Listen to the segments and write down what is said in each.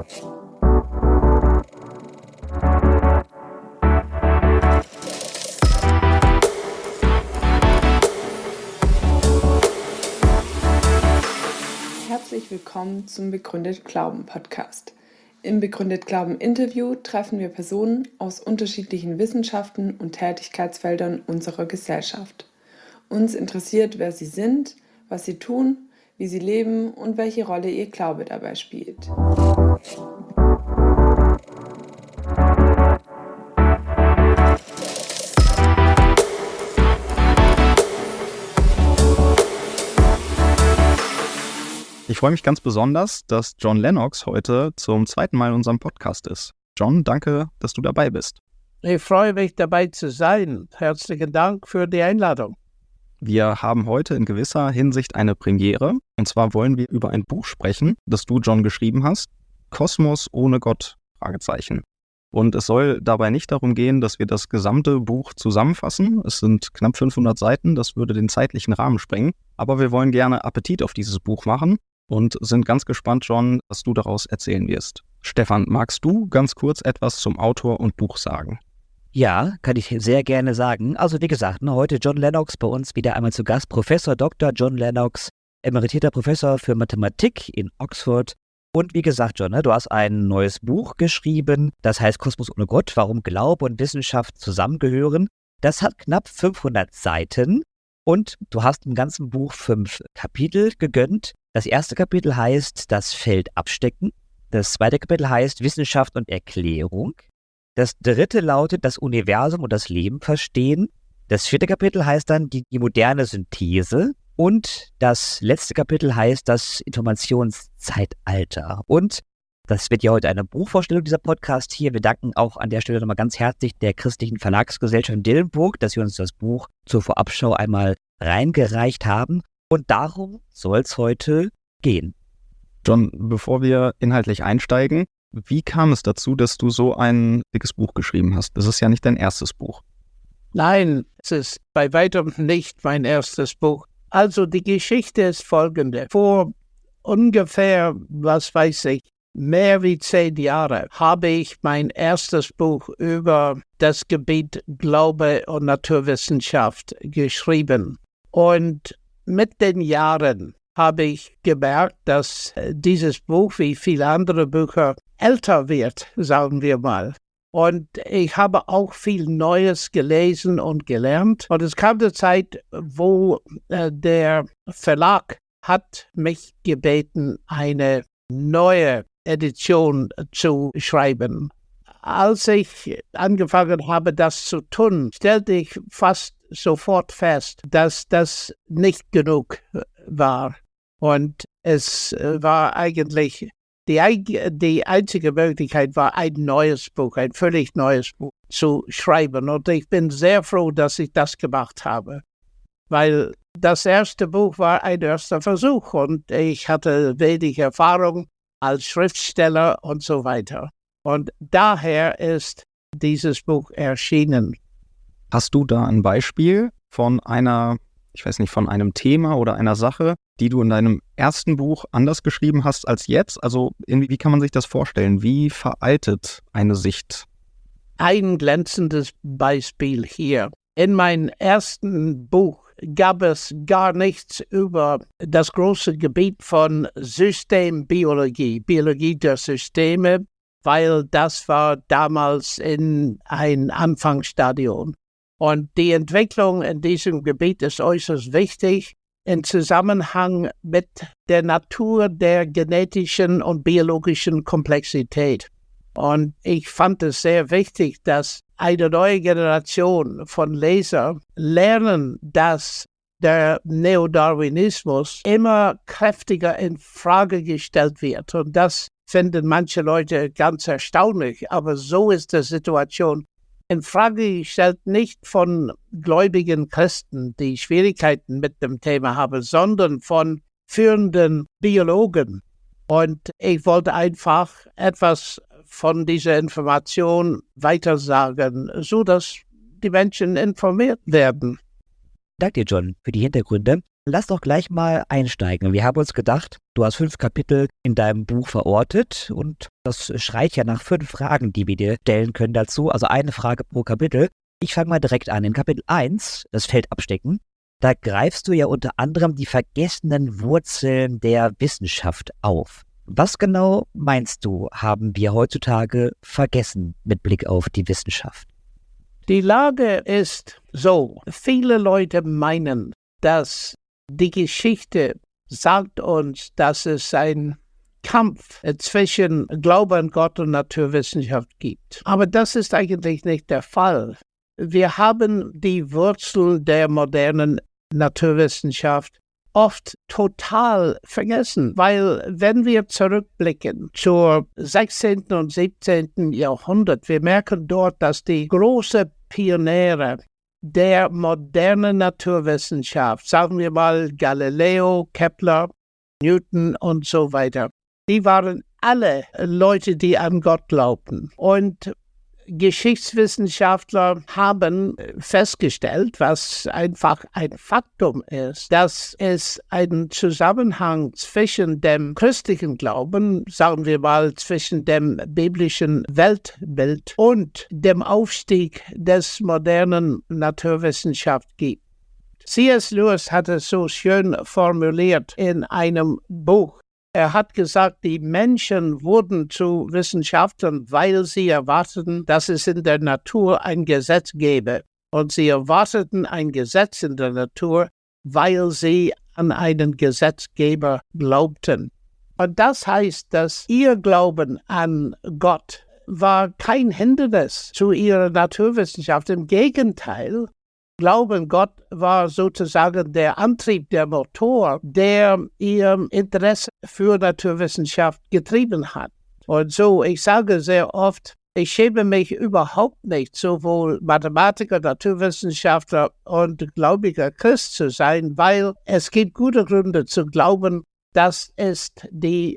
Herzlich willkommen zum Begründet Glauben Podcast. Im Begründet Glauben Interview treffen wir Personen aus unterschiedlichen Wissenschaften und Tätigkeitsfeldern unserer Gesellschaft. Uns interessiert, wer sie sind, was sie tun, wie sie leben und welche Rolle ihr Glaube dabei spielt. Ich freue mich ganz besonders, dass John Lennox heute zum zweiten Mal in unserem Podcast ist. John, danke, dass du dabei bist. Ich freue mich, dabei zu sein. Herzlichen Dank für die Einladung. Wir haben heute in gewisser Hinsicht eine Premiere. Und zwar wollen wir über ein Buch sprechen, das du, John, geschrieben hast. Kosmos ohne Gott? Fragezeichen. Und es soll dabei nicht darum gehen, dass wir das gesamte Buch zusammenfassen. Es sind knapp 500 Seiten, das würde den zeitlichen Rahmen sprengen. Aber wir wollen gerne Appetit auf dieses Buch machen und sind ganz gespannt, John, was du daraus erzählen wirst. Stefan, magst du ganz kurz etwas zum Autor und Buch sagen? Ja, kann ich sehr gerne sagen. Also wie gesagt, heute John Lennox bei uns wieder einmal zu Gast. Professor Dr. John Lennox, emeritierter Professor für Mathematik in Oxford. Und wie gesagt, John, du hast ein neues Buch geschrieben, das heißt Kosmos ohne Gott, warum Glaube und Wissenschaft zusammengehören. Das hat knapp 500 Seiten und du hast im ganzen Buch 5 Kapitel gegönnt. Das erste Kapitel heißt das Feld abstecken. Das zweite Kapitel heißt Wissenschaft und Erklärung. Das dritte lautet das Universum und das Leben verstehen. Das vierte Kapitel heißt dann die moderne Synthese. Und das letzte Kapitel heißt das Informationszeitalter. Und das wird ja heute eine Buchvorstellung, dieser Podcast hier. Wir danken auch an der Stelle nochmal ganz herzlich der Christlichen Verlagsgesellschaft in Dillenburg, dass sie uns das Buch zur Vorabschau einmal reingereicht haben. Und darum soll es heute gehen. John, bevor wir inhaltlich einsteigen, wie kam es dazu, dass du so ein dickes Buch geschrieben hast? Das ist ja nicht dein erstes Buch. Nein, es ist bei weitem nicht mein erstes Buch. Also die Geschichte ist folgende. Vor ungefähr, mehr wie 10 Jahre habe ich mein erstes Buch über das Gebiet Glaube und Naturwissenschaft geschrieben. Und mit den Jahren habe ich gemerkt, dass dieses Buch, wie viele andere Bücher, älter wird, sagen wir mal. Und ich habe auch viel Neues gelesen und gelernt. Und es kam die Zeit, wo der Verlag hat mich gebeten, eine neue Edition zu schreiben. Als ich angefangen habe, das zu tun, stellte ich fast sofort fest, dass das nicht genug war. Und es war eigentlich, die einzige Möglichkeit war, ein neues Buch, ein völlig neues Buch zu schreiben. Und ich bin sehr froh, dass ich das gemacht habe, weil das erste Buch war ein erster Versuch und ich hatte wenig Erfahrung als Schriftsteller und so weiter. Und daher ist dieses Buch erschienen. Hast du da ein Beispiel von einem Thema oder einer Sache, die du in deinem ersten Buch anders geschrieben hast als jetzt? Also wie kann man sich das vorstellen? Wie veraltet eine Sicht? Ein glänzendes Beispiel hier. In meinem ersten Buch gab es gar nichts über das große Gebiet von Systembiologie, Biologie der Systeme, weil das war damals in ein Anfangsstadium. Und die Entwicklung in diesem Gebiet ist äußerst wichtig im Zusammenhang mit der Natur der genetischen und biologischen Komplexität. Und ich fand es sehr wichtig, dass eine neue Generation von Lesern lernen, dass der Neodarwinismus immer kräftiger in Frage gestellt wird. Und das finden manche Leute ganz erstaunlich, aber so ist die Situation. In Frage gestellt nicht von gläubigen Christen, die Schwierigkeiten mit dem Thema haben, sondern von führenden Biologen. Und ich wollte einfach etwas von dieser Information weitersagen, sodass die Menschen informiert werden. Danke dir, John, für die Hintergründe. lass doch gleich mal einsteigen. Wir haben uns gedacht, du hast 5 Kapitel in deinem Buch verortet und das schreit ja nach 5 Fragen, die wir dir stellen können dazu. Also eine Frage pro Kapitel. Ich fange mal direkt an. In Kapitel 1, das Feld abstecken, da greifst du ja unter anderem die vergessenen Wurzeln der Wissenschaft auf. Was genau meinst du, haben wir heutzutage vergessen mit Blick auf die Wissenschaft? Die Lage ist so, viele Leute meinen, dass die Geschichte sagt uns, dass es ein Kampf zwischen Glaube an Gott und Naturwissenschaft gibt. Aber das ist eigentlich nicht der Fall. Wir haben die Wurzeln der modernen Naturwissenschaft oft total vergessen, weil wenn wir zurückblicken zur 16. und 17. Jahrhundert, wir merken dort, dass die großen Pioniere der modernen Naturwissenschaft, sagen wir mal Galileo, Kepler, Newton und so weiter, die waren alle Leute, die an Gott glaubten. Und Geschichtswissenschaftler haben festgestellt, was einfach ein Faktum ist, dass es einen Zusammenhang zwischen dem christlichen Glauben, sagen wir mal zwischen dem biblischen Weltbild und dem Aufstieg des modernen Naturwissenschaft gibt. C.S. Lewis hat es so schön formuliert in einem Buch. Er hat gesagt, die Menschen wurden zu Wissenschaftlern, weil sie erwarteten, dass es in der Natur ein Gesetz gäbe. Und sie erwarteten ein Gesetz in der Natur, weil sie an einen Gesetzgeber glaubten. Und das heißt, dass ihr Glauben an Gott war kein Hindernis zu ihrer Naturwissenschaft. Im Gegenteil, Glauben Gott war sozusagen der Antrieb, der Motor, der ihr Interesse für Naturwissenschaft getrieben hat. Und so, ich sage sehr oft, ich schäme mich überhaupt nicht, sowohl Mathematiker, Naturwissenschaftler und gläubiger Christ zu sein, weil es gibt gute Gründe zu glauben, das ist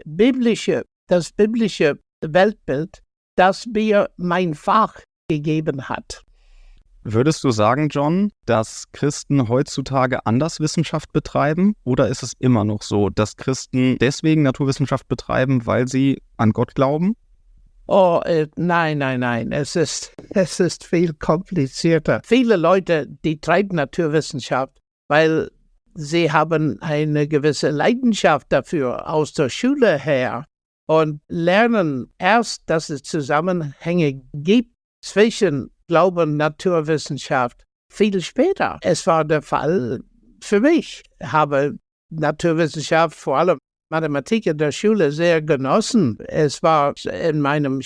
das biblische Weltbild, das mir mein Fach gegeben hat. Würdest du sagen, John, dass Christen heutzutage anders Wissenschaft betreiben? Oder ist es immer noch so, dass Christen deswegen Naturwissenschaft betreiben, weil sie an Gott glauben? Oh, nein. Es ist viel komplizierter. Viele Leute, die treiben Naturwissenschaft, weil sie haben eine gewisse Leidenschaft dafür aus der Schule her und lernen erst, dass es Zusammenhänge gibt zwischen Glaube und Naturwissenschaft viel später. Es war der Fall für mich. Ich habe Naturwissenschaft, vor allem Mathematik in der Schule, sehr genossen. Es war in meinem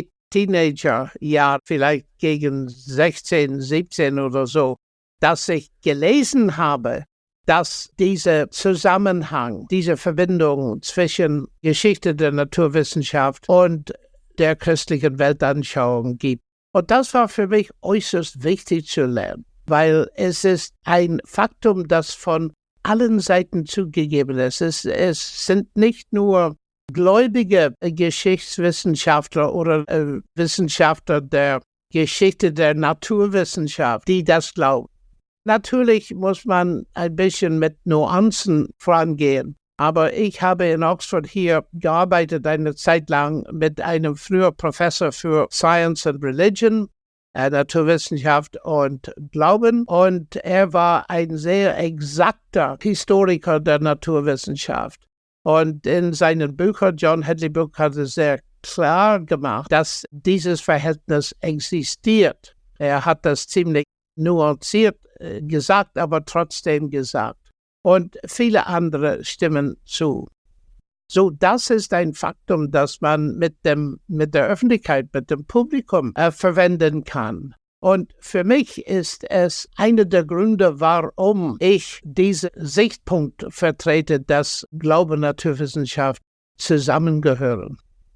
Spät-Teenager-Jahr, vielleicht gegen 16, 17 oder so, dass ich gelesen habe, dass dieser Zusammenhang, diese Verbindung zwischen Geschichte der Naturwissenschaft und der christlichen Weltanschauung gibt. Und das war für mich äußerst wichtig zu lernen, weil es ist ein Faktum, das von allen Seiten zugegeben ist. Es sind nicht nur gläubige Geschichtswissenschaftler oder Wissenschaftler der Geschichte der Naturwissenschaft, die das glauben. Natürlich muss man ein bisschen mit Nuancen vorangehen. Aber ich habe in Oxford hier gearbeitet eine Zeit lang mit einem früheren Professor für Science and Religion, Naturwissenschaft und Glauben. Und er war ein sehr exakter Historiker der Naturwissenschaft. Und in seinen Büchern, John Hedley Buch, hat es sehr klar gemacht, dass dieses Verhältnis existiert. Er hat das ziemlich nuanciert gesagt, aber trotzdem gesagt. Und viele andere stimmen zu. So, das ist ein Faktum, das man mit der Öffentlichkeit, mit dem Publikum verwenden kann. Und für mich ist es einer der Gründe, warum ich diesen Sichtpunkt vertrete, dass Glaube und Naturwissenschaft zusammengehören.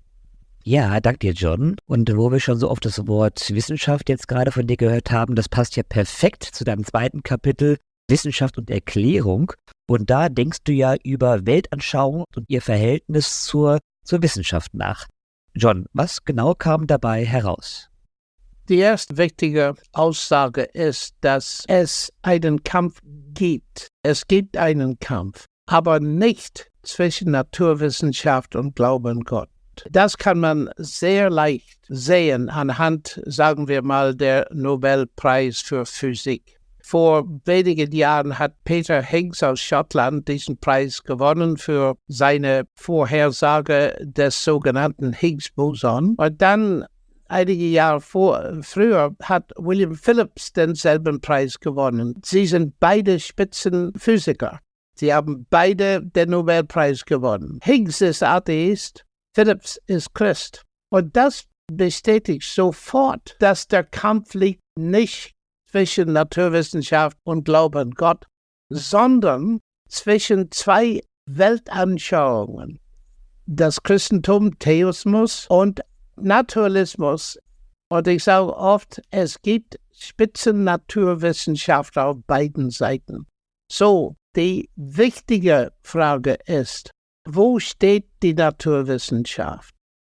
Ja, danke dir, John. Und wo wir schon so oft das Wort Wissenschaft jetzt gerade von dir gehört haben, das passt ja perfekt zu deinem 2. Kapitel, Wissenschaft und Erklärung. Und da denkst du ja über Weltanschauung und ihr Verhältnis zur Wissenschaft nach. John, was genau kam dabei heraus? Die erste wichtige Aussage ist, dass es einen Kampf gibt. Es gibt einen Kampf, aber nicht zwischen Naturwissenschaft und Glaube an Gott. Das kann man sehr leicht sehen anhand, sagen wir mal, der Nobelpreis für Physik. Vor wenigen Jahren hat Peter Higgs aus Schottland diesen Preis gewonnen für seine Vorhersage des sogenannten Higgs-Boson. Und dann einige Jahre früher hat William Phillips denselben Preis gewonnen. Sie sind beide Spitzenphysiker. Sie haben beide den Nobelpreis gewonnen. Higgs ist Atheist, Phillips ist Christ. Und das bestätigt sofort, dass der Kampf liegt nicht zwischen Naturwissenschaft und Glaube an Gott, sondern zwischen zwei Weltanschauungen. Das Christentum, Theismus und Naturalismus. Und ich sage oft, es gibt Spitzennaturwissenschaftler auf beiden Seiten. So, die wichtige Frage ist, wo steht die Naturwissenschaft?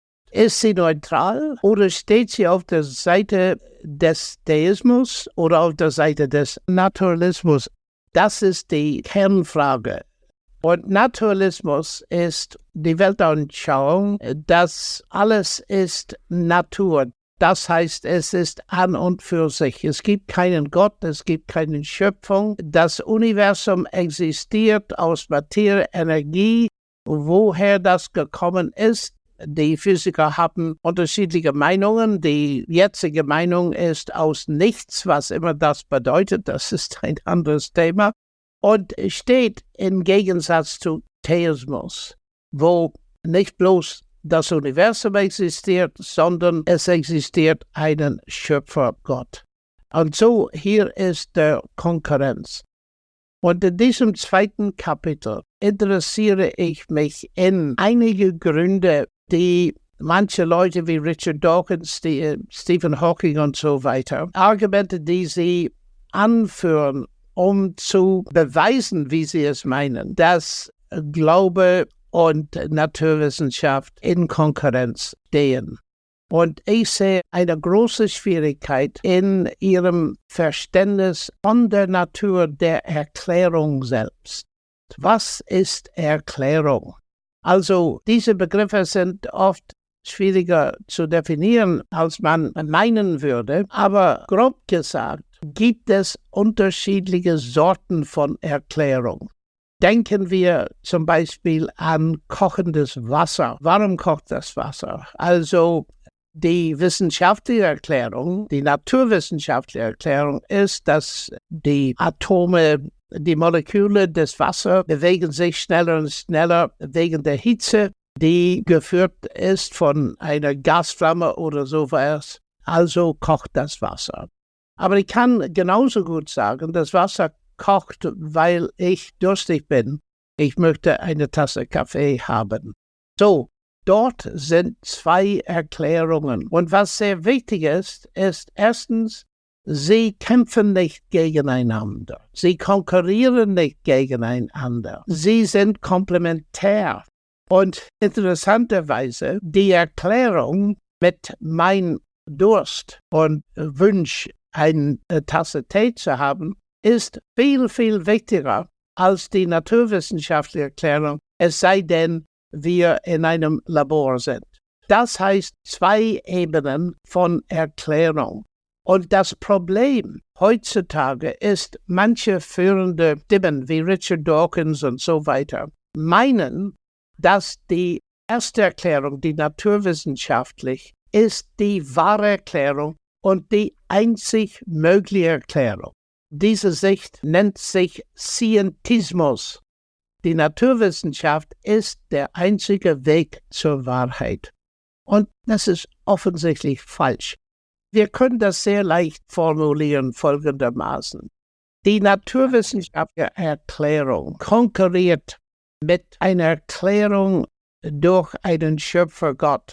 Ist sie neutral oder steht sie auf der Seite des Theismus oder auf der Seite des Naturalismus? Das ist die Kernfrage. Und Naturalismus ist die Weltanschauung, dass alles ist Natur. Das heißt, es ist an und für sich. Es gibt keinen Gott, es gibt keine Schöpfung. Das Universum existiert aus Materie, Energie. Woher das gekommen ist, die Physiker haben unterschiedliche Meinungen. Die jetzige Meinung ist aus nichts, was immer das bedeutet. Das ist ein anderes Thema. Und steht im Gegensatz zu Theismus, wo nicht bloß das Universum existiert, sondern es existiert einen Schöpfergott. Und so hier ist der Konkurrenz. Und in diesem zweiten Kapitel interessiere ich mich in einige Gründe, die manche Leute wie Richard Dawkins, Stephen Hawking und so weiter, Argumente, die sie anführen, um zu beweisen, wie sie es meinen, dass Glaube und Naturwissenschaft in Konkurrenz stehen. Und ich sehe eine große Schwierigkeit in ihrem Verständnis von der Natur der Erklärung selbst. Was ist Erklärung? Also diese Begriffe sind oft schwieriger zu definieren, als man meinen würde, aber grob gesagt gibt es unterschiedliche Sorten von Erklärung. Denken wir zum Beispiel an kochendes Wasser. Warum kocht das Wasser? Also die wissenschaftliche Erklärung, die naturwissenschaftliche Erklärung ist, dass die Atome, die Moleküle des Wassers bewegen sich schneller und schneller wegen der Hitze, die geführt ist von einer Gasflamme oder sowas. Also kocht das Wasser. Aber ich kann genauso gut sagen, das Wasser kocht, weil ich durstig bin. Ich möchte eine Tasse Kaffee haben. So, dort sind zwei Erklärungen. Und was sehr wichtig ist erstens, sie kämpfen nicht gegeneinander. Sie konkurrieren nicht gegeneinander. Sie sind komplementär. Und interessanterweise, die Erklärung mit mein Durst und Wunsch, eine Tasse Tee zu haben, ist viel, viel wichtiger als die naturwissenschaftliche Erklärung, es sei denn, wir in einem Labor sind. Das heißt, zwei Ebenen von Erklärung. Und das Problem heutzutage ist, manche führende Stimmen wie Richard Dawkins und so weiter meinen, dass die erste Erklärung, die naturwissenschaftlich, ist die wahre Erklärung und die einzig mögliche Erklärung. Diese Sicht nennt sich Scientismus. Die Naturwissenschaft ist der einzige Weg zur Wahrheit. Und das ist offensichtlich falsch. Wir können das sehr leicht formulieren folgendermaßen. Die naturwissenschaftliche Erklärung konkurriert mit einer Erklärung durch einen Schöpfergott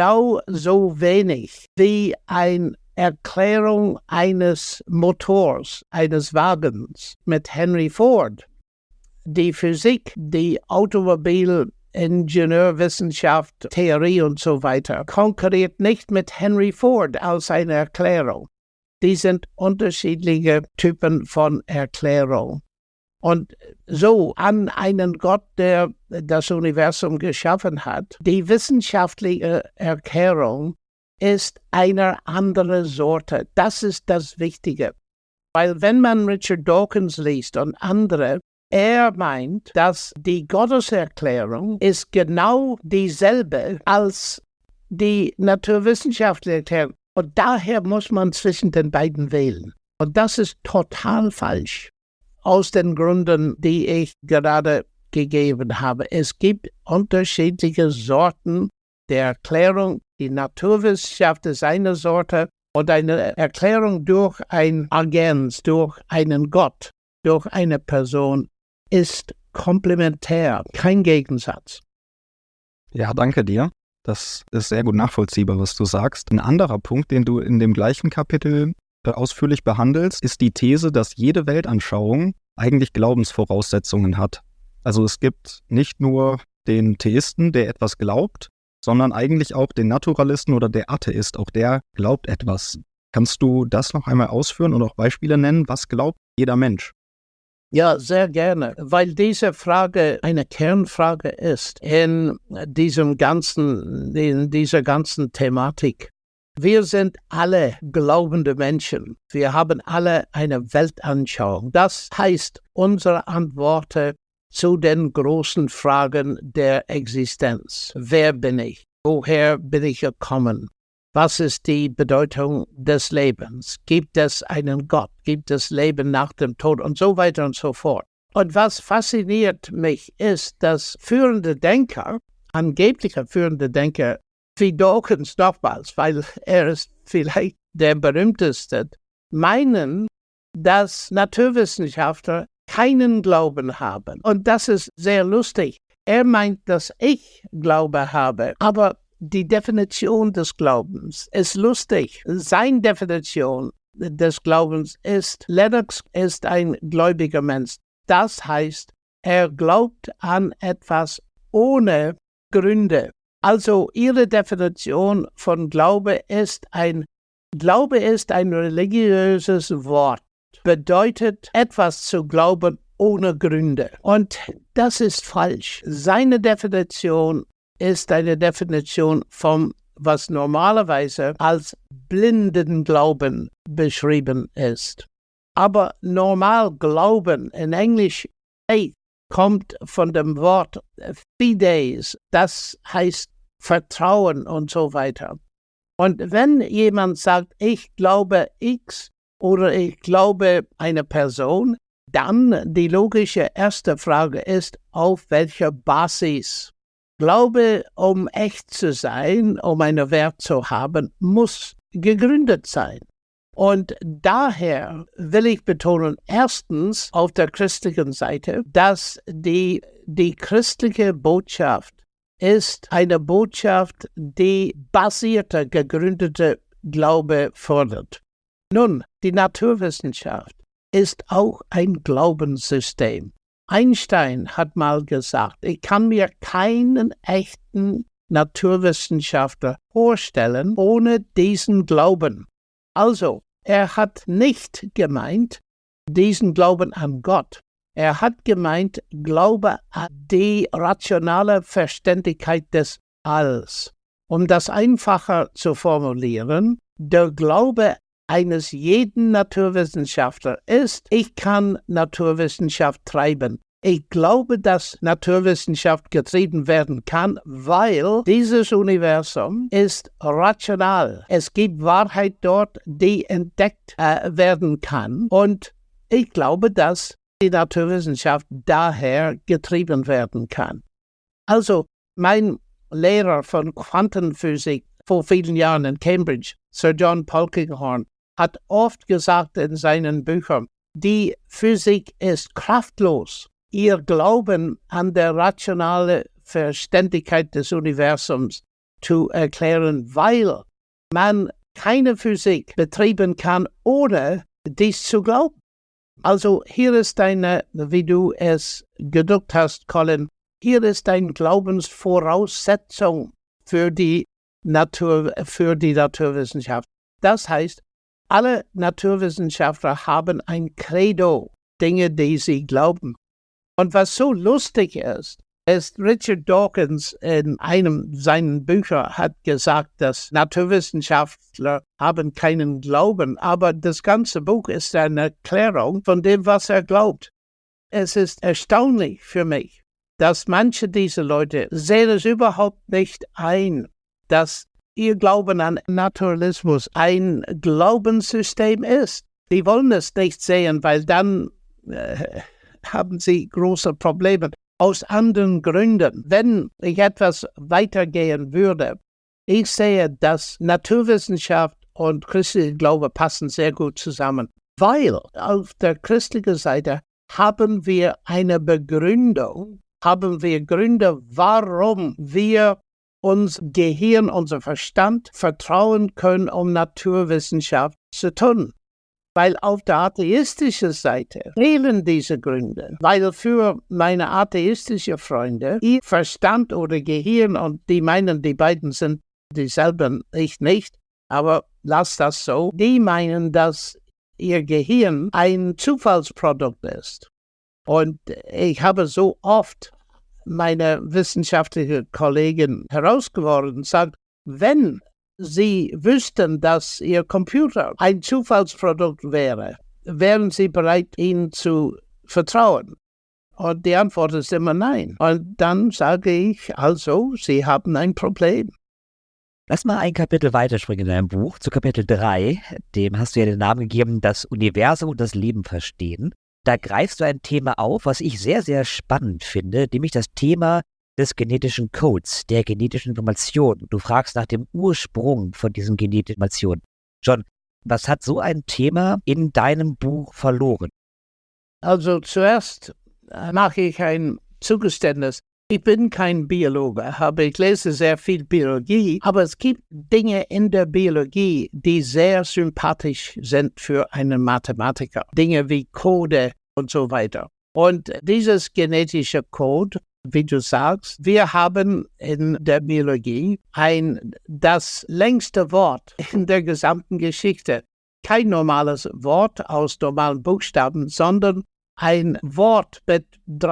genauso wenig wie eine Erklärung eines Motors, eines Wagens mit Henry Ford. Die Physik, die Automobil Ingenieurwissenschaft, Theorie und so weiter, konkurriert nicht mit Henry Ford als eine Erklärung. Die sind unterschiedliche Typen von Erklärung. Und so an einen Gott, der das Universum geschaffen hat, die wissenschaftliche Erklärung ist eine andere Sorte. Das ist das Wichtige. Weil wenn man Richard Dawkins liest und andere, er meint, dass die Gotteserklärung ist genau dieselbe als die naturwissenschaftliche Erklärung. Und daher muss man zwischen den beiden wählen. Und das ist total falsch. Aus den Gründen, die ich gerade gegeben habe. Es gibt unterschiedliche Sorten der Erklärung. Die Naturwissenschaft ist eine Sorte und eine Erklärung durch ein Agens, durch einen Gott, durch eine Person ist komplementär, kein Gegensatz. Ja, danke dir. Das ist sehr gut nachvollziehbar, was du sagst. Ein anderer Punkt, den du in dem gleichen Kapitel ausführlich behandelst, ist die These, dass jede Weltanschauung eigentlich Glaubensvoraussetzungen hat. Also es gibt nicht nur den Theisten, der etwas glaubt, sondern eigentlich auch den Naturalisten oder der Atheist, auch der glaubt etwas. Kannst du das noch einmal ausführen und auch Beispiele nennen? Was glaubt jeder Mensch? Ja, sehr gerne, weil diese Frage eine Kernfrage ist in dieser ganzen Thematik. Wir sind alle glaubende Menschen. Wir haben alle eine Weltanschauung. Das heißt, unsere Antworten zu den großen Fragen der Existenz. Wer bin ich? Woher bin ich gekommen? Was ist die Bedeutung des Lebens? Gibt es einen Gott? Gibt es Leben nach dem Tod? Und so weiter und so fort. Und was fasziniert mich ist, dass führende Denker, angebliche führende Denker, wie Dawkins nochmals, weil er ist vielleicht der berühmteste, meinen, dass Naturwissenschaftler keinen Glauben haben. Und das ist sehr lustig. Er meint, dass ich Glaube habe, aber die Definition des Glaubens ist lustig. Seine Definition des Glaubens ist, Lennox ist ein gläubiger Mensch. Das heißt, er glaubt an etwas ohne Gründe. Also ihre Definition von Glaube ist ein religiöses Wort, bedeutet etwas zu glauben ohne Gründe. Und das ist falsch. Seine Definition ist eine Definition von was normalerweise als blinden Glauben beschrieben ist. Aber normal Glauben in Englisch faith kommt von dem Wort fides, das heißt Vertrauen und so weiter. Und wenn jemand sagt, ich glaube X oder ich glaube eine Person, dann die logische erste Frage ist, auf welcher Basis? Glaube, um echt zu sein, um einen Wert zu haben, muss gegründet sein. Und daher will ich betonen, erstens auf der christlichen Seite, dass die christliche Botschaft ist eine Botschaft, die basierte, gegründete Glaube fordert. Nun, die Naturwissenschaft ist auch ein Glaubenssystem. Einstein hat mal gesagt, ich kann mir keinen echten Naturwissenschaftler vorstellen ohne diesen Glauben. Also, er hat nicht gemeint, diesen Glauben an Gott. Er hat gemeint, Glaube an die rationale Verständigkeit des Alls. Um das einfacher zu formulieren, der Glaube eines jeden Naturwissenschaftler ist, ich kann Naturwissenschaft treiben. Ich glaube, dass Naturwissenschaft getrieben werden kann, weil dieses Universum ist rational. Es gibt Wahrheit dort, die entdeckt werden kann. Und ich glaube, dass die Naturwissenschaft daher getrieben werden kann. Also, mein Lehrer von Quantenphysik vor vielen Jahren in Cambridge, Sir John Polkinghorne, hat oft gesagt in seinen Büchern, die Physik ist kraftlos. Ihr Glauben an der rationalen Verständigkeit des Universums zu erklären, weil man keine Physik betreiben kann, ohne dies zu glauben. Also hier ist wie du es gedruckt hast, Colin, hier ist eine Glaubensvoraussetzung für die Naturwissenschaft. Das heißt, alle Naturwissenschaftler haben ein Credo, Dinge, die sie glauben. Und was so lustig ist Richard Dawkins in einem seiner Bücher hat gesagt, dass Naturwissenschaftler haben keinen Glauben, aber das ganze Buch ist eine Erklärung von dem, was er glaubt. Es ist erstaunlich für mich, dass manche dieser Leute sehen es überhaupt nicht ein, dass ihr Glauben an Naturalismus ein Glaubenssystem ist. Die wollen es nicht sehen, weil dann haben sie große Probleme. Aus anderen Gründen, wenn ich etwas weitergehen würde, ich sehe, dass Naturwissenschaft und christlicher Glaube passen sehr gut zusammen, weil auf der christlichen Seite haben wir eine Begründung, Gründe, warum wir uns Gehirn, unser Verstand vertrauen können, um Naturwissenschaft zu tun. Weil auf der atheistischen Seite fehlen diese Gründe. Weil für meine atheistischen Freunde ihr Verstand oder Gehirn, und die meinen, die beiden sind dieselben, ich nicht, aber lass das so, die meinen, dass ihr Gehirn ein Zufallsprodukt ist. Und ich habe so oft meine wissenschaftlichen Kollegen herausgefordert und gesagt, wenn Sie wüssten, dass Ihr Computer ein Zufallsprodukt wäre, wären Sie bereit, ihm zu vertrauen? Und die Antwort ist immer nein. Und dann sage ich, also, Sie haben ein Problem. Lass mal ein Kapitel weiterspringen in deinem Buch, zu Kapitel 3. Dem hast du ja den Namen gegeben, das Universum und das Leben verstehen. Da greifst du ein Thema auf, was ich sehr, sehr spannend finde, nämlich das Thema des genetischen Codes, der genetischen Information. Du fragst nach dem Ursprung von diesen genetischen Informationen. John, was hat so ein Thema in deinem Buch verloren? Also zuerst mache ich ein Zugeständnis. Ich bin kein Biologe, aber ich lese sehr viel Biologie. Aber es gibt Dinge in der Biologie, die sehr sympathisch sind für einen Mathematiker. Dinge wie Code und so weiter. Und dieses genetische Code, wie du sagst, wir haben in der Biologie das längste Wort in der gesamten Geschichte. Kein normales Wort aus normalen Buchstaben, sondern ein Wort mit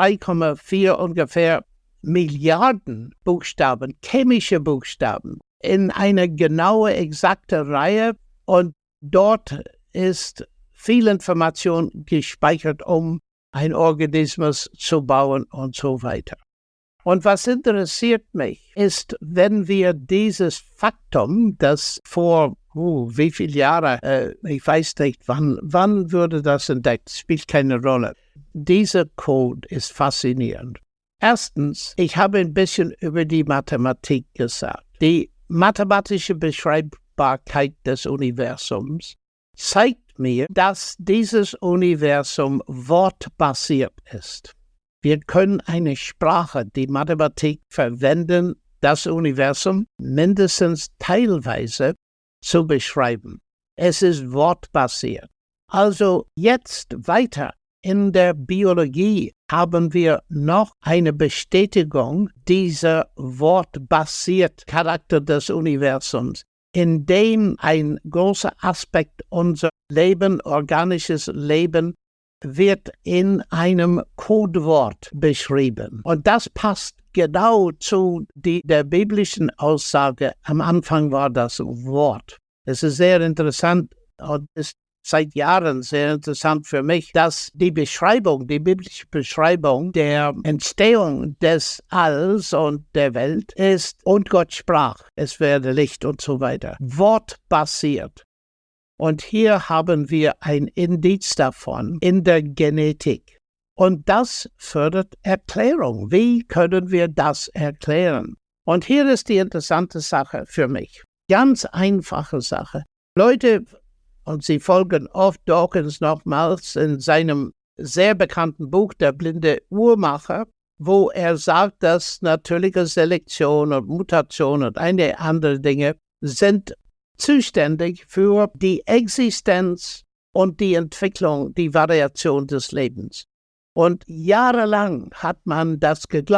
3,4 ungefähr Milliarden Buchstaben, chemische Buchstaben, in eine genaue, exakte Reihe. Und dort ist viel Information gespeichert, um einen Organismus zu bauen und so weiter. Und was interessiert mich, ist, wenn wir dieses Faktum, das vor wie viele Jahre, ich weiß nicht, wann wurde das entdeckt, spielt keine Rolle. Dieser Code ist faszinierend. Erstens, ich habe ein bisschen über die Mathematik gesagt. Die mathematische Beschreibbarkeit des Universums zeigt mir, dass dieses Universum wortbasiert ist. Wir können eine Sprache, die Mathematik, verwenden, das Universum mindestens teilweise zu beschreiben. Es ist wortbasiert. Also jetzt weiter in der Biologie haben wir noch eine Bestätigung dieser wortbasierten Charakter des Universums, in dem ein großer Aspekt unser Leben, organisches Leben, wird in einem Codewort beschrieben. Und das passt genau zu der biblischen Aussage. Am Anfang war das Wort. Es ist sehr interessant und ist seit Jahren sehr interessant für mich, dass die biblische Beschreibung der Entstehung des Alls und der Welt ist, und Gott sprach, es werde Licht und so weiter. Wortbasiert. Und hier haben wir ein Indiz davon in der Genetik. Und das fördert Erklärung. Wie können wir das erklären? Und hier ist die interessante Sache für mich. Ganz einfache Sache. Leute, und sie folgen oft Dawkins nochmals in seinem sehr bekannten Buch Der blinde Uhrmacher, wo er sagt, dass natürliche Selektion und Mutation und einige andere Dinge sind zuständig für die Existenz und die Entwicklung, die Variation des Lebens. Und jahrelang hat man das geglaubt.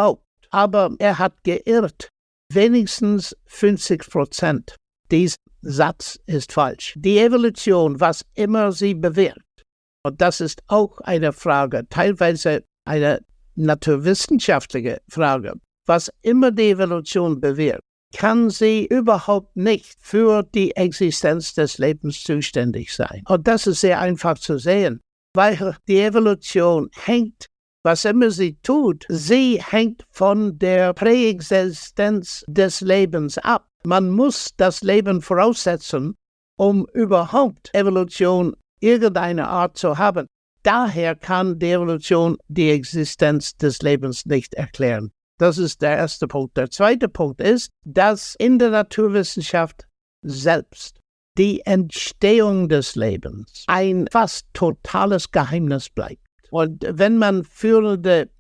aber er hat geirrt. Wenigstens 50%. Dieser Satz ist falsch. Die Evolution, was immer sie bewirkt, und das ist auch eine Frage, teilweise eine naturwissenschaftliche Frage, was immer die Evolution bewirkt, kann sie überhaupt nicht für die Existenz des Lebens zuständig sein. Und das ist sehr einfach zu sehen, weil die Evolution hängt, was immer sie tut, sie hängt von der Präexistenz des Lebens ab. Man muss das Leben voraussetzen, um überhaupt Evolution irgendeine Art zu haben. Daher kann die Evolution die Existenz des Lebens nicht erklären. Das ist der erste Punkt. Der zweite Punkt ist, dass in der Naturwissenschaft selbst die Entstehung des Lebens ein fast totales Geheimnis bleibt. Und wenn man führende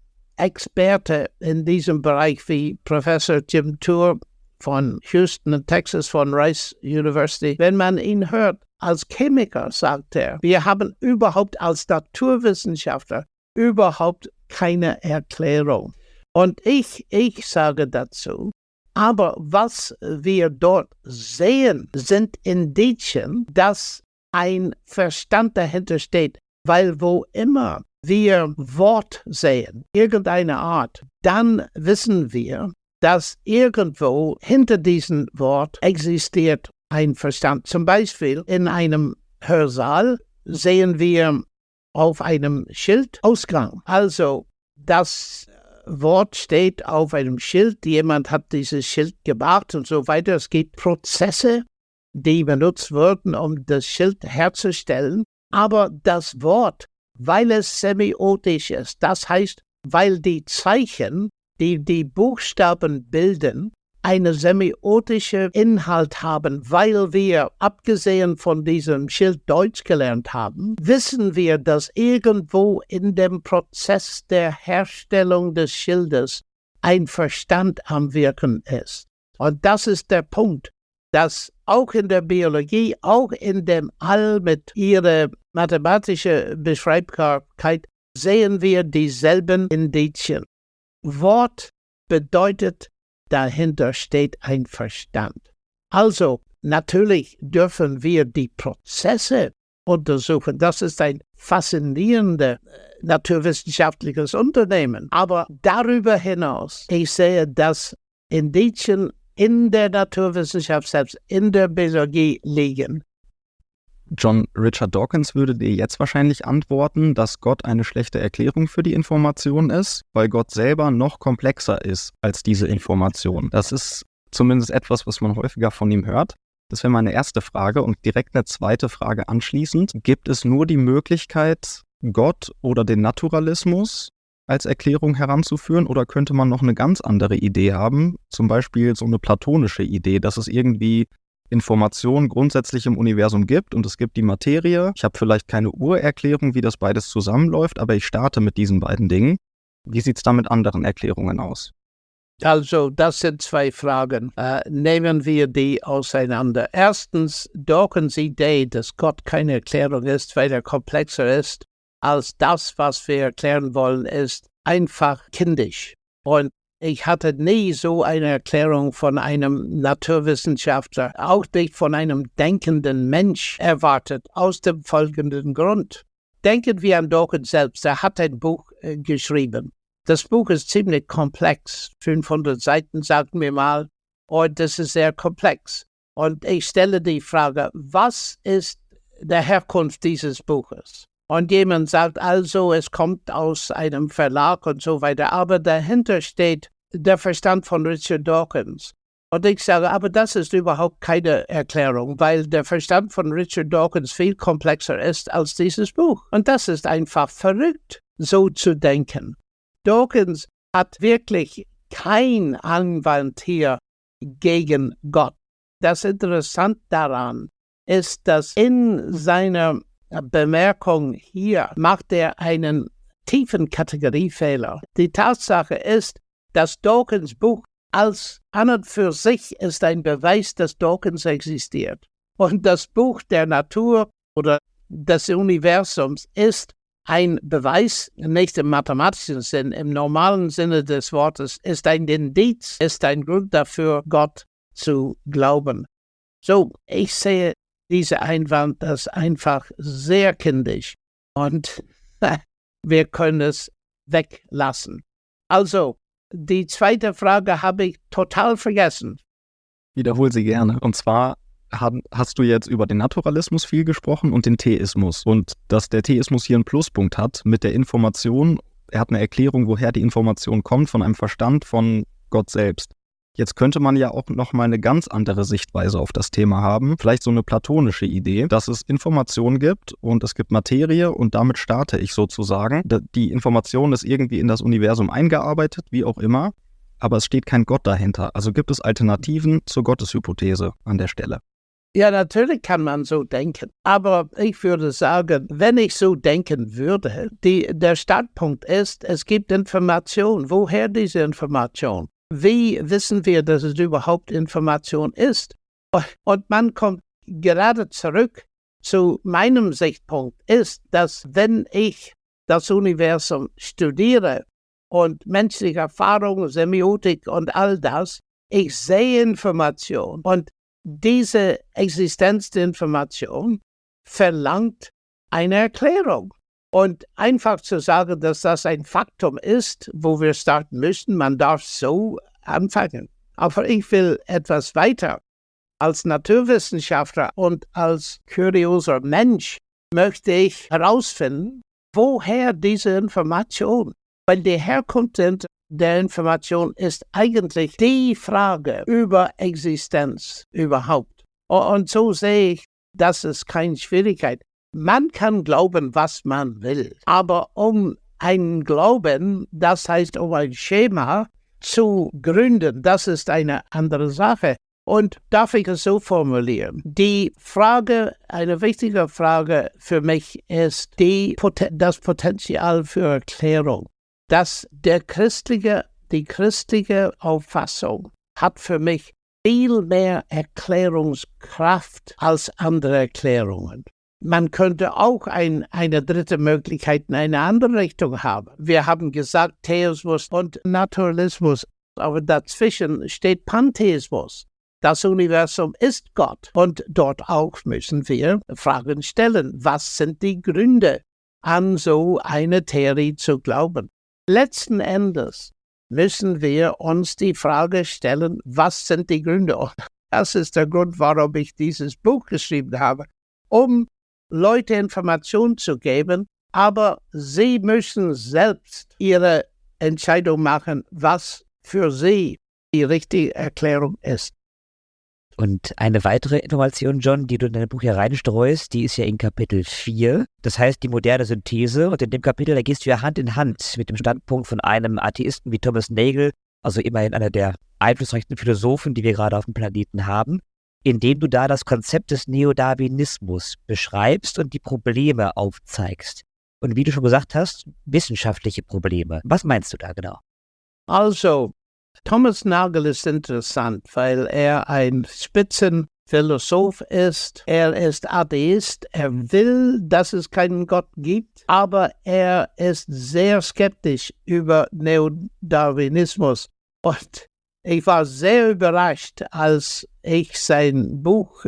Experte in diesem Bereich wie Professor Jim Tour von Houston, Texas, von Rice University, wenn man ihn hört, als Chemiker sagt er, wir haben überhaupt als Naturwissenschaftler überhaupt keine Erklärung. Und ich sage dazu, aber was wir dort sehen, sind Indizien, dass ein Verstand dahinter steht, weil wo immer wir Wort sehen, irgendeine Art, dann wissen wir, dass irgendwo hinter diesem Wort existiert ein Verstand. Zum Beispiel in einem Hörsaal sehen wir auf einem Schild Ausgang. Also das Wort steht auf einem Schild, jemand hat dieses Schild gemacht und so weiter. Es gibt Prozesse, die benutzt wurden, um das Schild herzustellen. Aber das Wort, weil es semiotisch ist, das heißt, weil die Zeichen, die Buchstaben bilden, einen semiotischen Inhalt haben, weil wir, abgesehen von diesem Schild Deutsch gelernt haben, wissen wir, dass irgendwo in dem Prozess der Herstellung des Schildes ein Verstand am Wirken ist. Und das ist der Punkt, dass auch in der Biologie, auch in dem All mit ihrer mathematischen Beschreibbarkeit, sehen wir dieselben Indizien. Wort bedeutet, dahinter steht ein Verstand. Also, natürlich dürfen wir die Prozesse untersuchen. Das ist ein faszinierendes naturwissenschaftliches Unternehmen. Aber darüber hinaus, ich sehe, dass Indizien in der Naturwissenschaft selbst, in der Biologie liegen. John Richard Dawkins würde dir jetzt wahrscheinlich antworten, dass Gott eine schlechte Erklärung für die Information ist, weil Gott selber noch komplexer ist als diese Information. Das ist zumindest etwas, was man häufiger von ihm hört. Das wäre meine erste Frage und direkt eine zweite Frage anschließend. Gibt es nur die Möglichkeit, Gott oder den Naturalismus als Erklärung heranzuführen oder könnte man noch eine ganz andere Idee haben, zum Beispiel so eine platonische Idee, dass es irgendwie Informationen grundsätzlich im Universum gibt und es gibt die Materie. Ich habe vielleicht keine Urerklärung, wie das beides zusammenläuft, aber ich starte mit diesen beiden Dingen. Wie sieht es da mit anderen Erklärungen aus? Also, das sind zwei Fragen. Nehmen wir die auseinander. Erstens, Dawkins' Idee, dass Gott keine Erklärung ist, weil er komplexer ist als das, was wir erklären wollen, ist einfach kindisch. Und ich hatte nie so eine Erklärung von einem Naturwissenschaftler, auch nicht von einem denkenden Mensch erwartet, aus dem folgenden Grund. Denken wir an Dawkins selbst, er hat ein Buch geschrieben. Das Buch ist ziemlich komplex, 500 Seiten, sagen wir mal, und das ist sehr komplex. Und ich stelle die Frage, was ist die Herkunft dieses Buches? Und jemand sagt also, es kommt aus einem Verlag und so weiter, aber dahinter steht der Verstand von Richard Dawkins. Und ich sage, aber das ist überhaupt keine Erklärung, weil der Verstand von Richard Dawkins viel komplexer ist als dieses Buch. Und das ist einfach verrückt, so zu denken. Dawkins hat wirklich kein Anwalt hier gegen Gott. Das Interessante daran ist, dass in seiner Bemerkung hier macht er einen tiefen Kategoriefehler. Die Tatsache ist, dass Dawkins Buch als an und für sich ist ein Beweis, dass Dawkins existiert. Und das Buch der Natur oder des Universums ist ein Beweis, nicht im mathematischen Sinn, im normalen Sinne des Wortes, ist ein Indiz, ist ein Grund dafür, Gott zu glauben. So, ich sehe diesen Einwand als einfach sehr kindisch und wir können es weglassen. Also, die zweite Frage habe ich total vergessen. Wiederhol sie gerne. Und zwar hast du jetzt über den Naturalismus viel gesprochen und den Theismus. Und dass der Theismus hier einen Pluspunkt hat mit der Information, er hat eine Erklärung, woher die Information kommt, von einem Verstand von Gott selbst. Jetzt könnte man ja auch nochmal eine ganz andere Sichtweise auf das Thema haben, vielleicht so eine platonische Idee, dass es Informationen gibt und es gibt Materie und damit starte ich sozusagen. Die Information ist irgendwie in das Universum eingearbeitet, wie auch immer, aber es steht kein Gott dahinter. Also gibt es Alternativen zur Gotteshypothese an der Stelle? Ja, natürlich kann man so denken, aber ich würde sagen, wenn ich so denken würde, der Startpunkt ist, es gibt Information. Woher diese Information? Wie wissen wir, dass es überhaupt Information ist? Und man kommt gerade zurück zu meinem Sichtpunkt, ist, dass wenn ich das Universum studiere und menschliche Erfahrung, Semiotik und all das, ich sehe Information und diese Existenz der Information verlangt eine Erklärung. Und einfach zu sagen, dass das ein Faktum ist, wo wir starten müssen, man darf so anfangen. Aber ich will etwas weiter. Als Naturwissenschaftler und als kurioser Mensch möchte ich herausfinden, woher diese Information, weil die Herkunft der Information ist eigentlich die Frage über Existenz überhaupt. Und so sehe ich, das ist keine Schwierigkeit. Man kann glauben, was man will, aber um einen Glauben, das heißt, um ein Schema zu gründen, das ist eine andere Sache. Und darf ich es so formulieren? Die Frage, eine wichtige Frage für mich ist das Potenzial für Erklärung. Die christliche Auffassung hat für mich viel mehr Erklärungskraft als andere Erklärungen. Man könnte auch eine dritte Möglichkeit in eine andere Richtung haben. Wir haben gesagt Theismus und Naturalismus, aber dazwischen steht Pantheismus. Das Universum ist Gott und dort auch müssen wir Fragen stellen. Was sind die Gründe, an so eine Theorie zu glauben? Letzten Endes müssen wir uns die Frage stellen, was sind die Gründe? Und das ist der Grund, warum ich dieses Buch geschrieben habe, um Leute Informationen zu geben, aber sie müssen selbst ihre Entscheidung machen, was für sie die richtige Erklärung ist. Und eine weitere Information, John, die du in dein Buch hier reinstreust, die ist ja in Kapitel 4. Das heißt, die moderne Synthese. Und in dem Kapitel, da gehst du ja Hand in Hand mit dem Standpunkt von einem Atheisten wie Thomas Nagel, also immerhin einer der einflussreichsten Philosophen, die wir gerade auf dem Planeten haben, indem du da das Konzept des Neodarwinismus beschreibst und die Probleme aufzeigst. Und wie du schon gesagt hast, wissenschaftliche Probleme. Was meinst du da genau? Also, Thomas Nagel ist interessant, weil er ein Spitzenphilosoph ist. Er ist Atheist. Er will, dass es keinen Gott gibt, aber er ist sehr skeptisch über Neodarwinismus. Und ich war sehr überrascht, als ich sein Buch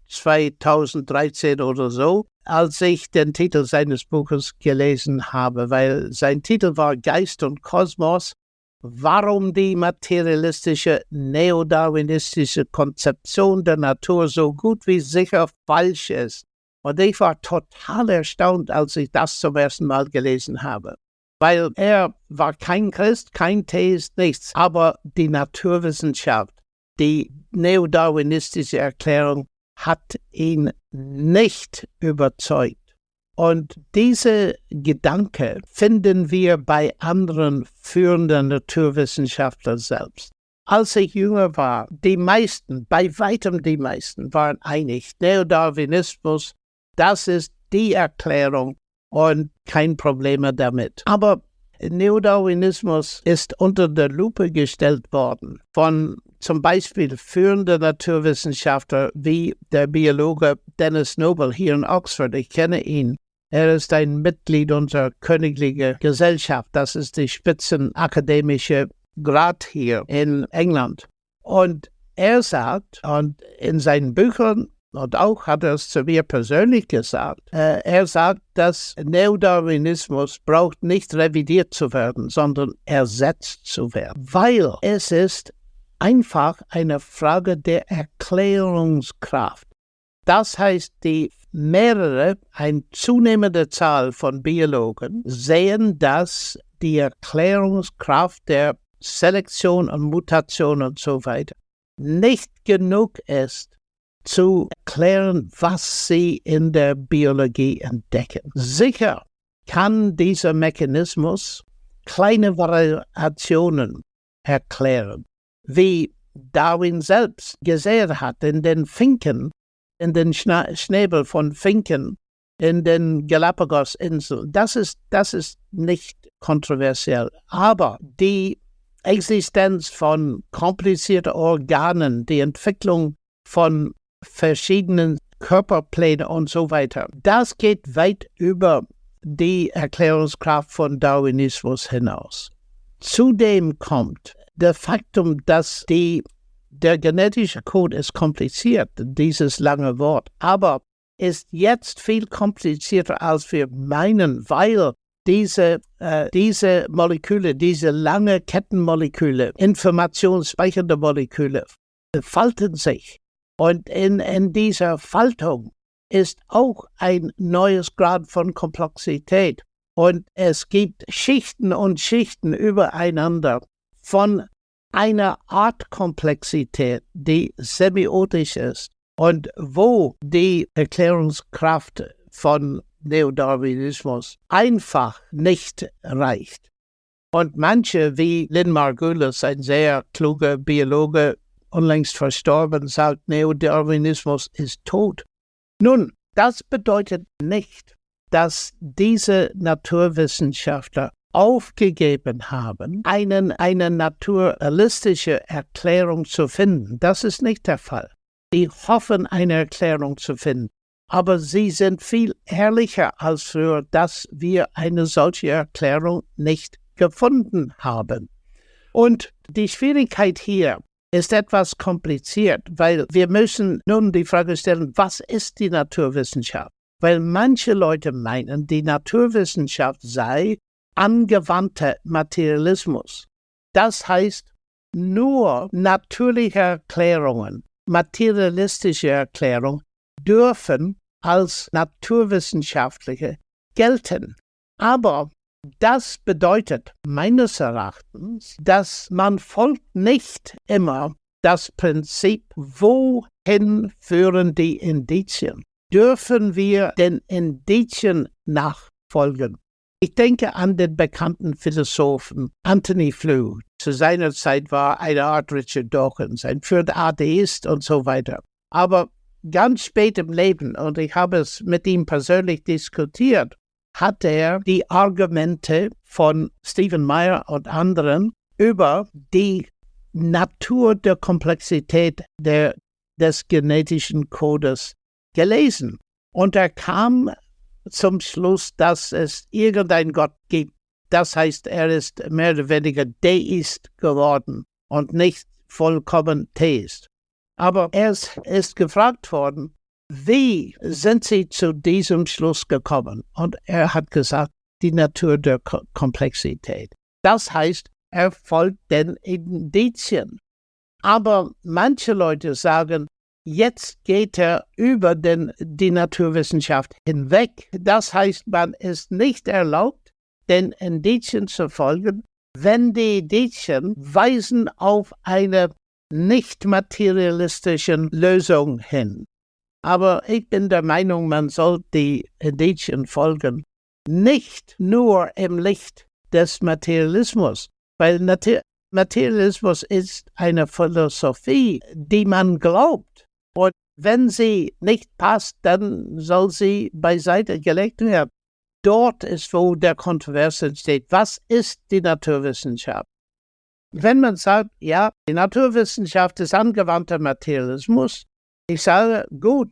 2013 oder so, als ich den Titel seines Buches gelesen habe, weil sein Titel war Geist und Kosmos, warum die materialistische, neodarwinistische Konzeption der Natur so gut wie sicher falsch ist. Und ich war total erstaunt, als ich das zum ersten Mal gelesen habe. Weil er war kein Christ, kein Theist, nichts. Aber die Naturwissenschaft, die neodarwinistische Erklärung hat ihn nicht überzeugt. Und diese Gedanke finden wir bei anderen führenden Naturwissenschaftlern selbst. Als ich jünger war, die meisten, bei weitem die meisten, waren einig, Neodarwinismus, das ist die Erklärung und kein Problem damit. Aber Neodarwinismus ist unter der Lupe gestellt worden von zum Beispiel führenden Naturwissenschaftler wie der Biologe Dennis Noble hier in Oxford. Ich kenne ihn. Er ist ein Mitglied unserer Königlichen Gesellschaft. Das ist die spitzenakademische Grad hier in England. Und er sagt, und in seinen Büchern, und auch hat er es zu mir persönlich gesagt, er sagt, dass Neodarwinismus braucht nicht revidiert zu werden, sondern ersetzt zu werden. Weil es ist einfach eine Frage der Erklärungskraft. Das heißt, eine zunehmende Zahl von Biologen sehen, dass die Erklärungskraft der Selektion und Mutation und so weiter nicht genug ist, zu erklären, was sie in der Biologie entdecken. Sicher kann dieser Mechanismus kleine Variationen erklären, wie Darwin selbst gesehen hat in den Finken, in den Schnäbel von Finken in den Galapagos-Inseln. Das ist nicht kontroversiell. Aber die Existenz von komplizierten Organen, die Entwicklung von verschiedenen Körperplänen und so weiter, das geht weit über die Erklärungskraft von Darwinismus hinaus. Zudem kommt der Faktum, dass der genetische Code ist kompliziert, dieses lange Wort, aber ist jetzt viel komplizierter, als wir meinen, weil diese Moleküle, diese lange Kettenmoleküle, informationsspeichernde Moleküle, falten sich. Und in dieser Faltung ist auch ein neues Grad von Komplexität. Und es gibt Schichten und Schichten übereinander von einer Art Komplexität, die semiotisch ist und wo die Erklärungskraft von Neodarwinismus einfach nicht reicht. Und manche, wie Lynn Margulis, ein sehr kluger Biologe, unlängst verstorben, sagt, Neodarwinismus ist tot. Nun, das bedeutet nicht, dass diese Naturwissenschaftler aufgegeben haben, eine naturalistische Erklärung zu finden. Das ist nicht der Fall. Sie hoffen, eine Erklärung zu finden. Aber sie sind viel ehrlicher als früher, dass wir eine solche Erklärung nicht gefunden haben. Und die Schwierigkeit hier ist etwas kompliziert, weil wir müssen nun die Frage stellen, was ist die Naturwissenschaft? Weil manche Leute meinen, die Naturwissenschaft sei angewandter Materialismus. Das heißt, nur natürliche Erklärungen, materialistische Erklärungen dürfen als naturwissenschaftliche gelten. Aber das bedeutet meines Erachtens, dass man folgt nicht immer das Prinzip, wohin führen die Indizien? Dürfen wir den Indizien nachfolgen? Ich denke an den bekannten Philosophen Anthony Flew. Zu seiner Zeit war eine Art Richard Dawkins, ein führender Atheist und so weiter. Aber ganz spät im Leben, und ich habe es mit ihm persönlich diskutiert, hat er die Argumente von Stephen Meyer und anderen über die Natur der Komplexität des genetischen Codes gelesen. Und er kam zum Schluss, dass es irgendeinen Gott gibt. Das heißt, er ist mehr oder weniger Deist geworden und nicht vollkommen Theist. Aber er ist gefragt worden, wie sind Sie zu diesem Schluss gekommen? Und er hat gesagt, die Natur der Komplexität. Das heißt, er folgt den Indizien. Aber manche Leute sagen, jetzt geht er über die Naturwissenschaft hinweg. Das heißt, man ist nicht erlaubt, den Indizien zu folgen, wenn die Indizien weisen auf eine nicht materialistische Lösung hin. Aber ich bin der Meinung, man soll die Indizien folgen, nicht nur im Licht des Materialismus, weil Materialismus ist eine Philosophie, die man glaubt. Und wenn sie nicht passt, dann soll sie beiseite gelegt werden. Dort ist, wo der Kontrovers entsteht. Was ist die Naturwissenschaft? Wenn man sagt, ja, die Naturwissenschaft ist angewandter Materialismus, ich sage, gut,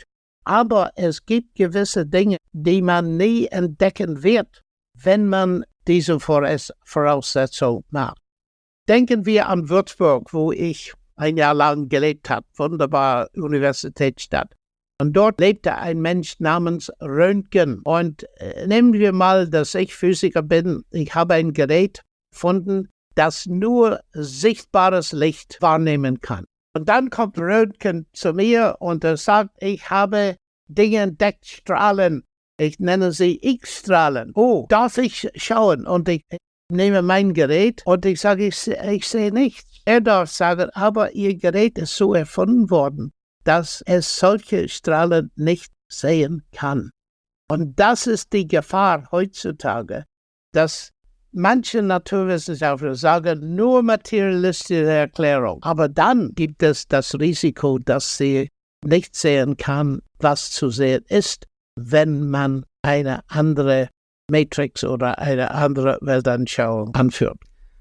Aber es gibt gewisse Dinge, die man nie entdecken wird, wenn man diese Voraussetzung macht. Denken wir an Würzburg, wo ich ein Jahr lang gelebt habe, wunderbare Universitätsstadt. Und dort lebte ein Mensch namens Röntgen. Und nehmen wir mal, dass ich Physiker bin. Ich habe ein Gerät gefunden, das nur sichtbares Licht wahrnehmen kann. Und dann kommt Röntgen zu mir und er sagt, ich habe Dinge entdeckt, Strahlen. Ich nenne sie X-Strahlen. Oh, darf ich schauen? Und ich nehme mein Gerät und ich sage, ich sehe nichts. Er darf sagen, aber Ihr Gerät ist so erfunden worden, dass es solche Strahlen nicht sehen kann. Und das ist die Gefahr heutzutage, dass manche Naturwissenschaftler sagen, nur materialistische Erklärung. Aber dann gibt es das Risiko, dass sie nicht sehen kann, was zu sehen ist, wenn man eine andere Matrix oder eine andere Weltanschauung anführt.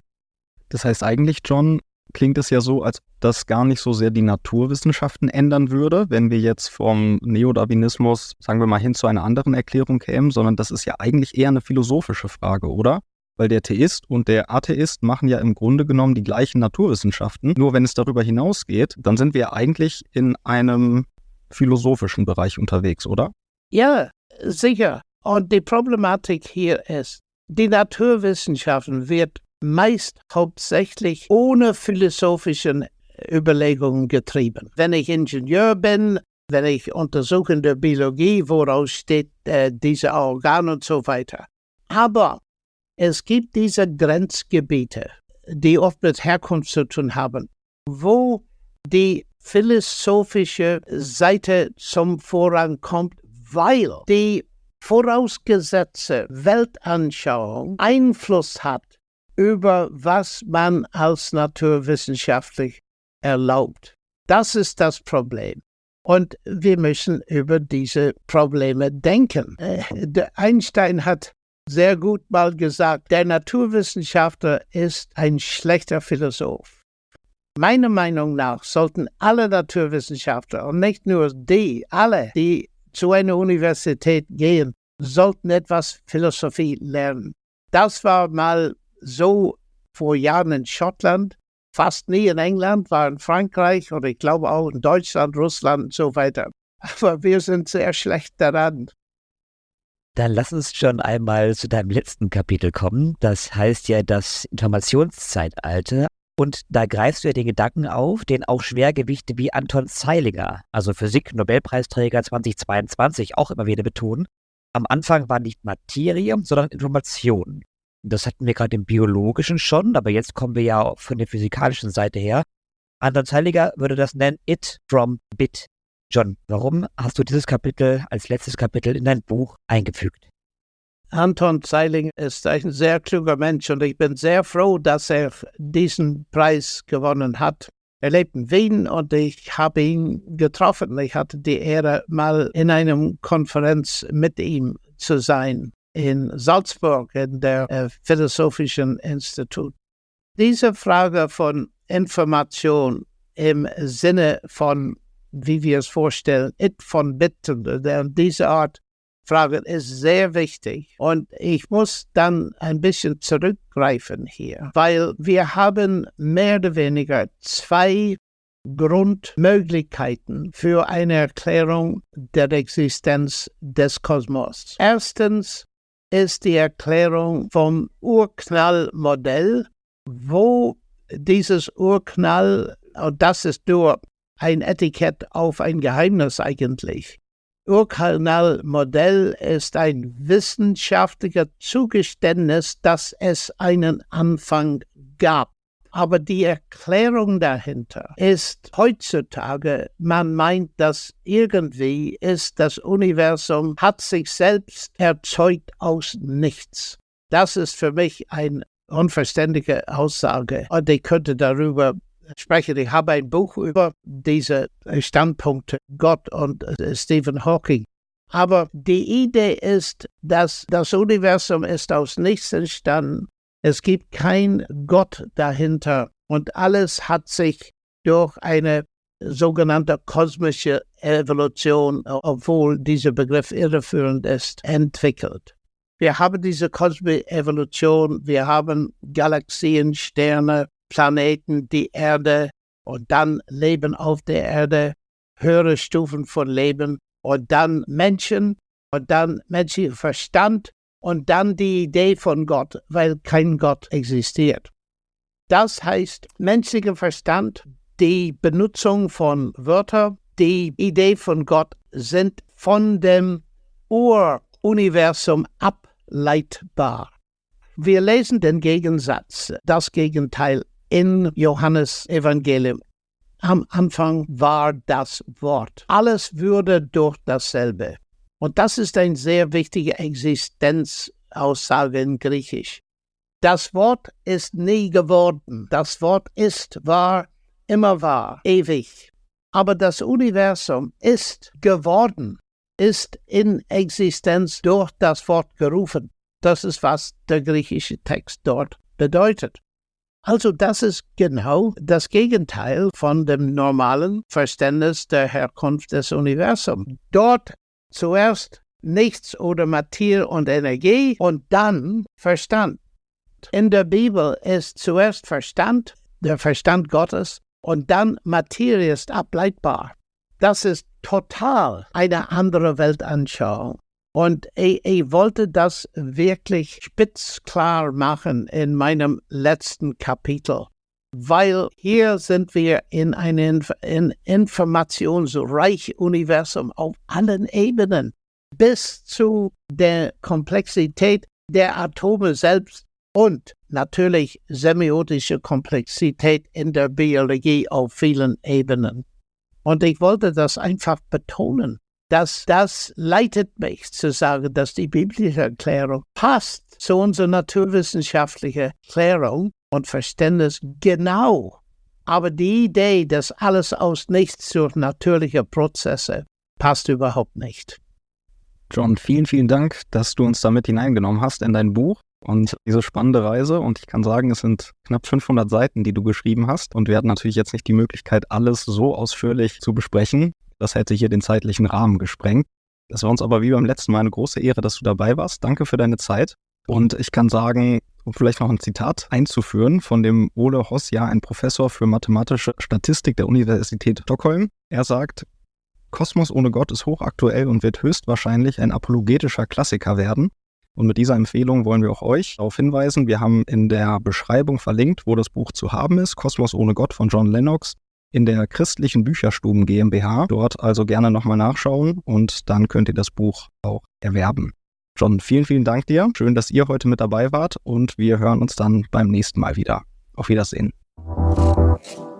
Das heißt eigentlich, John, klingt es ja so, als ob das gar nicht so sehr die Naturwissenschaften ändern würde, wenn wir jetzt vom Neodarwinismus, sagen wir mal, hin zu einer anderen Erklärung kämen, sondern das ist ja eigentlich eher eine philosophische Frage, oder? Weil der Theist und der Atheist machen ja im Grunde genommen die gleichen Naturwissenschaften. Nur wenn es darüber hinausgeht, dann sind wir eigentlich in einem philosophischen Bereich unterwegs, oder? Ja, sicher. Und die Problematik hier ist, die Naturwissenschaften wird meist hauptsächlich ohne philosophischen Überlegungen getrieben. Wenn ich Ingenieur bin, wenn ich untersuchende Biologie, woraus steht diese Organe und so weiter. Aber es gibt diese Grenzgebiete, die oft mit Herkunft zu tun haben, wo die philosophische Seite zum Vorrang kommt, weil die vorausgesetzte Weltanschauung Einfluss hat über was man als naturwissenschaftlich erlaubt. Das ist das Problem. Und wir müssen über diese Probleme denken. Einstein hat sehr gut mal gesagt, der Naturwissenschaftler ist ein schlechter Philosoph. Meiner Meinung nach sollten alle Naturwissenschaftler und nicht nur alle, die zu einer Universität gehen, sollten etwas Philosophie lernen. Das war mal so vor Jahren in Schottland, fast nie in England, war in Frankreich oder ich glaube auch in Deutschland, Russland und so weiter. Aber wir sind sehr schlecht daran. Dann lass uns schon einmal zu deinem letzten Kapitel kommen. Das heißt ja das Informationszeitalter. Und da greifst du ja den Gedanken auf, den auch Schwergewichte wie Anton Zeilinger, also Physik-Nobelpreisträger 2022, auch immer wieder betonen. Am Anfang war nicht Materie, sondern Information. Das hatten wir gerade im Biologischen schon, aber jetzt kommen wir ja auch von der physikalischen Seite her. Anton Zeilinger würde das nennen It from Bit. John, warum hast du dieses Kapitel als letztes Kapitel in dein Buch eingefügt? Anton Zeilinger ist ein sehr kluger Mensch und ich bin sehr froh, dass er diesen Preis gewonnen hat. Er lebt in Wien und ich habe ihn getroffen. Ich hatte die Ehre, mal in einer Konferenz mit ihm zu sein in Salzburg, in der Philosophischen Institut. Diese Frage von Information im Sinne von, wie wir es vorstellen, It von Bit, diese Art Frage ist sehr wichtig. Und ich muss dann ein bisschen zurückgreifen hier, weil wir haben mehr oder weniger zwei Grundmöglichkeiten für eine Erklärung der Existenz des Kosmos. Erstens ist die Erklärung vom Urknallmodell, wo dieses Urknall, und das ist nur ein Etikett auf ein Geheimnis eigentlich. Urknallmodell ist ein wissenschaftliches Zugeständnis, dass es einen Anfang gab. Aber die Erklärung dahinter ist heutzutage, man meint, dass irgendwie ist das Universum, hat sich selbst erzeugt aus nichts. Das ist für mich eine unverständliche Aussage und ich könnte darüber sprechen. Ich habe ein Buch über diese Standpunkte, Gott und Stephen Hawking. Aber die Idee ist, dass das Universum ist aus nichts entstanden. Es gibt keinen Gott dahinter und alles hat sich durch eine sogenannte kosmische Evolution, obwohl dieser Begriff irreführend ist, entwickelt. Wir haben diese kosmische Evolution, wir haben Galaxien, Sterne, Planeten, die Erde und dann Leben auf der Erde, höhere Stufen von Leben und dann Menschen und dann menschlicher Verstand und dann die Idee von Gott, weil kein Gott existiert. Das heißt, menschlicher Verstand, die Benutzung von Wörtern, die Idee von Gott sind von dem Uruniversum ableitbar. Wir lesen den Gegensatz, das Gegenteil in Johannes Evangelium. Am Anfang war das Wort. Alles würde durch dasselbe. Und das ist eine sehr wichtige Existenzaussage in Griechisch. Das Wort ist nie geworden. Das Wort ist, war, immer war, ewig. Aber das Universum ist geworden, ist in Existenz durch das Wort gerufen. Das ist, was der griechische Text dort bedeutet. Also das ist genau das Gegenteil von dem normalen Verständnis der Herkunft des Universums. Dort zuerst Nichts oder Materie und Energie und dann Verstand. In der Bibel ist zuerst Verstand, der Verstand Gottes, und dann Materie ist ableitbar. Das ist total eine andere Weltanschauung. Und ich wollte das wirklich spitzklar machen in meinem letzten Kapitel, weil hier sind wir in einem informationsreichen Universum auf allen Ebenen, bis zu der Komplexität der Atome selbst und natürlich semiotische Komplexität in der Biologie auf vielen Ebenen. Und ich wollte das einfach betonen. Das leitet mich zu sagen, dass die biblische Erklärung passt zu unserer naturwissenschaftlichen Erklärung und Verständnis genau. Aber die Idee, dass alles aus nichts durch natürliche Prozesse passt überhaupt nicht. John, vielen, vielen Dank, dass du uns damit hineingenommen hast in dein Buch und diese spannende Reise. Und ich kann sagen, es sind knapp 500 Seiten, die du geschrieben hast. Und wir hatten natürlich jetzt nicht die Möglichkeit, alles so ausführlich zu besprechen. Das hätte hier den zeitlichen Rahmen gesprengt. Das war uns aber wie beim letzten Mal eine große Ehre, dass du dabei warst. Danke für deine Zeit. Und ich kann sagen, um vielleicht noch ein Zitat einzuführen von dem Ole Hosja, ein Professor für mathematische Statistik der Universität Stockholm. Er sagt, Kosmos ohne Gott ist hochaktuell und wird höchstwahrscheinlich ein apologetischer Klassiker werden. Und mit dieser Empfehlung wollen wir auch euch darauf hinweisen. Wir haben in der Beschreibung verlinkt, wo das Buch zu haben ist. Kosmos ohne Gott von John Lennox. In der Christlichen Bücherstuben GmbH. Dort also gerne nochmal nachschauen und dann könnt ihr das Buch auch erwerben. John, vielen, vielen Dank dir. Schön, dass ihr heute mit dabei wart und wir hören uns dann beim nächsten Mal wieder. Auf Wiedersehen.